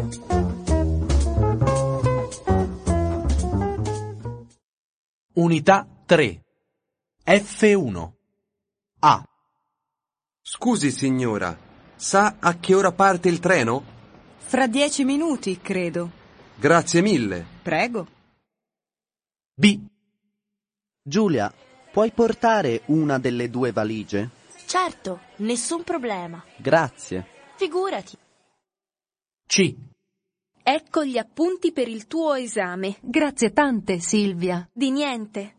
Unità 3. F1. A. Scusi signora, sa a che ora parte il treno? Fra 10 minuti, credo. Grazie mille. Prego. B. Giulia, puoi portare una delle 2 valigie? Certo, nessun problema. Grazie. Figurati. C. Ecco gli appunti per il tuo esame. Grazie tante, Silvia. Di niente.